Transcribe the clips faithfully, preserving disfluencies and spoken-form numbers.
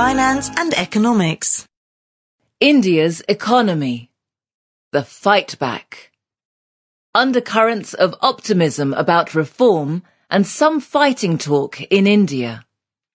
finance and economics. India's economy. The fight back. Undercurrents of optimism about reform and some fighting talk in India.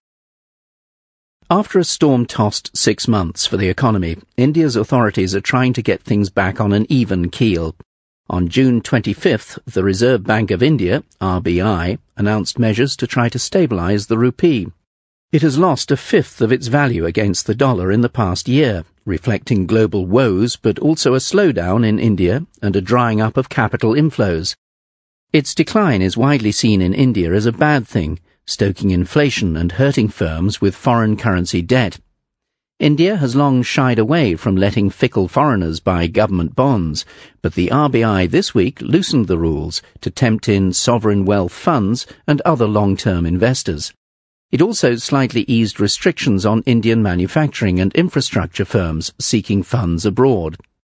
After a storm-tossed six months for the economy, India's authorities are trying to get things back on an even keel. On June twenty-fifth, the Reserve Bank of India, R B I, announced measures to try to stabilise the rupee. It has lost a fifth of its value against the dollar in the past year, reflecting global woes but also a slowdown in India and a drying up of capital inflows. Its decline is widely seen in India as a bad thing, stoking inflation and hurting firms with foreign currency debt. India has long shied away from letting fickle foreigners buy government bonds, but the R B I this week loosened the rules to tempt in sovereign wealth funds and other long-term investors. It also slightly eased restrictions on Indian manufacturing and infrastructure firms seeking funds abroad.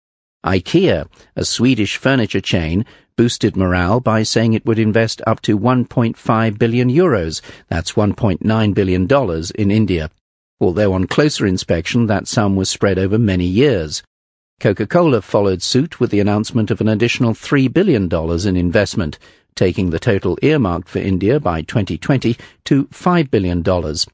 IKEA, a Swedish furniture chain, boosted morale by saying it would invest up to one point five billion euros, that's one point nine billion dollars, in India, although on closer inspection that sum was spread over many years. Coca-Cola followed suit with the announcement of an additional three billion dollars in investment, taking the total earmarked for India by twenty twenty to five billion dollars.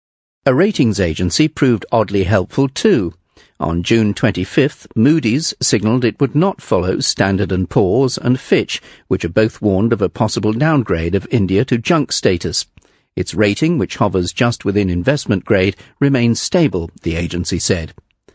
A ratings agency proved oddly helpful too. On June twenty-fifth, Moody's signalled it would not follow Standard and Poor's and Fitch, which are both warned of a possible downgrade of India to junk status. Its rating, which hovers just within investment grade, remains stable, the agency said.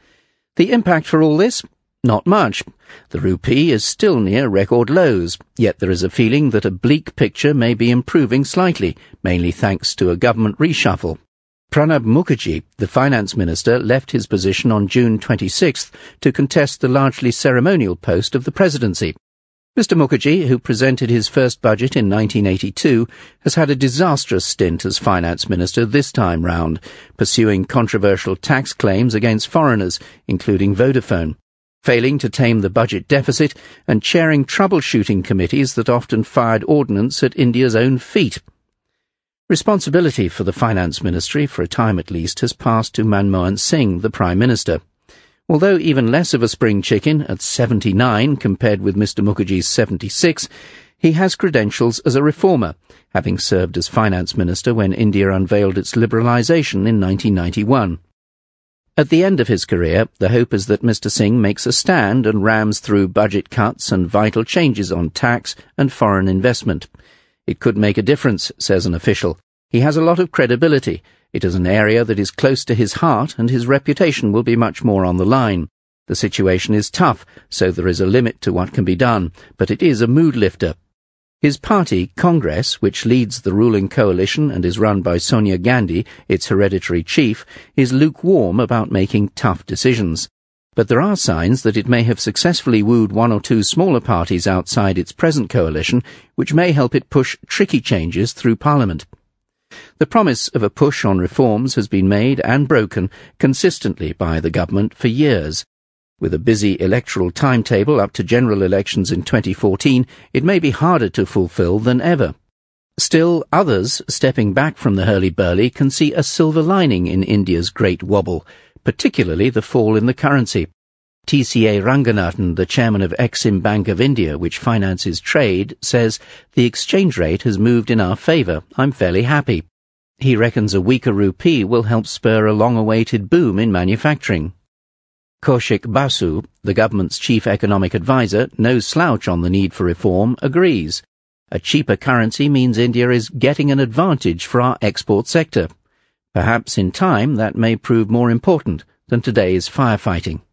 The impact for all this? Not much. The rupee is still near record lows, yet there is a feeling that a bleak picture may be improving slightly, mainly thanks to a government reshuffle. Pranab Mukherjee, the finance minister, left his position on June twenty-sixth to contest the largely ceremonial post of the presidency. Mister Mukherjee, who presented his first budget in nineteen eighty-two, has had a disastrous stint as finance minister this time round, pursuing controversial tax claims against foreigners, including Vodafone, failing to tame the budget deficit and chairing troubleshooting committees that often fired ordnance at India's own feet. Responsibility for the finance ministry, for a time at least, has passed to Manmohan Singh, the Prime Minister. Although even less of a spring chicken, at seventy-nine compared with Mister Mukherjee's seventy-six, he has credentials as a reformer, having served as finance minister when India unveiled its liberalisation in nineteen ninety-one. At the end of his career, the hope is that Mister Singh makes a stand and rams through budget cuts and vital changes on tax and foreign investment. It could make a difference, says an official. He has a lot of credibility. It is an area that is close to his heart, and his reputation will be much more on the line. The situation is tough, so there is a limit to what can be done, but it is a mood lifter. His party, Congress, which leads the ruling coalition and is run by Sonia Gandhi, its hereditary chief, is lukewarm about making tough decisions. But there are signs that it may have successfully wooed one or two smaller parties outside its present coalition, which may help it push tricky changes through Parliament. The promise of a push on reforms has been made and broken consistently by the government for years. With a busy electoral timetable up to general elections in twenty fourteen, it may be harder to fulfil than ever. Still, others, stepping back from the hurly-burly, can see a silver lining in India's great wobble, particularly the fall in the currency. T C A Ranganathan, the chairman of Exim Bank of India, which finances trade, says, "The exchange rate has moved in our favour. I'm fairly happy." He reckons a weaker rupee will help spur a long-awaited boom in manufacturing. Kaushik Basu, the government's chief economic advisor, no slouch on the need for reform, agrees. A cheaper currency means India is getting an advantage for our export sector. Perhaps in time that may prove more important than today's firefighting.